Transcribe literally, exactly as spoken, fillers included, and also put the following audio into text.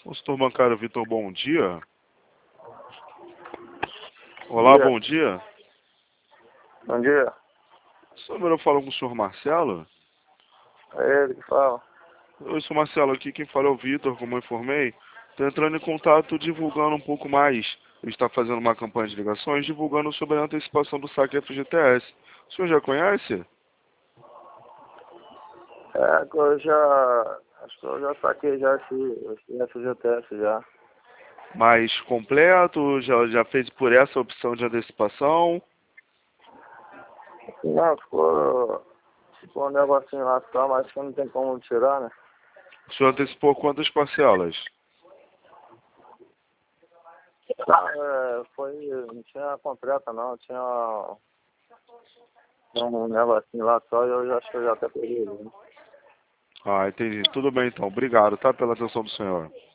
Consultor bancário Vitor, bom dia. Bom Olá, dia. bom dia. Bom dia. Sobre eu falo com o senhor Marcelo. É ele que fala. Oi, sou Marcelo aqui, quem fala é o Vitor, como eu informei. Estou entrando em contato divulgando um pouco mais. Ele está fazendo uma campanha de ligações divulgando sobre a antecipação do saque F G T S. O senhor já conhece? É, que eu já. Acho que eu já saquei já esse, esse F G T S já. Mais completo? Já, já fez por essa opção de antecipação? Não, ficou. Ficou um negocinho lá só, mas que não tem como tirar, né? O senhor antecipou quantas parcelas? Não, é, foi. Não tinha completa não, tinha um negocinho lá só e eu já acho que eu já até peguei, né? Ah, entendi. Tudo bem então. Obrigado, tá? Pela atenção do senhor.